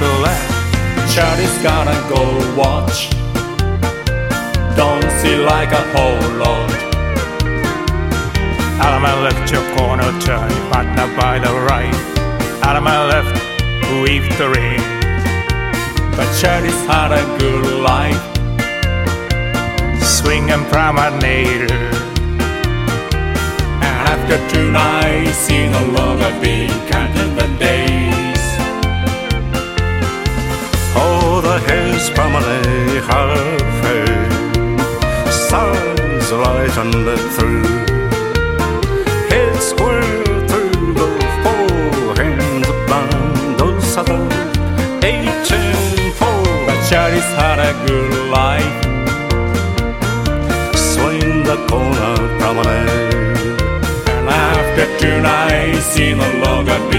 the left. Charlie's got a gold watch, don't see like a whole lot. Out of my left, your corner turn, partner by the right. Out of my left, weave the ring. But Charlie's had a good life, swing and promenade. and after 2 nights he no longer been counting the days. Oh, the hills promenade halfway, stars lighten it through. It's square through the 4 hands of blind, those southern 18-4. But Charlie's had a good life, Swing the corner promenade, and after 2 nights he no longer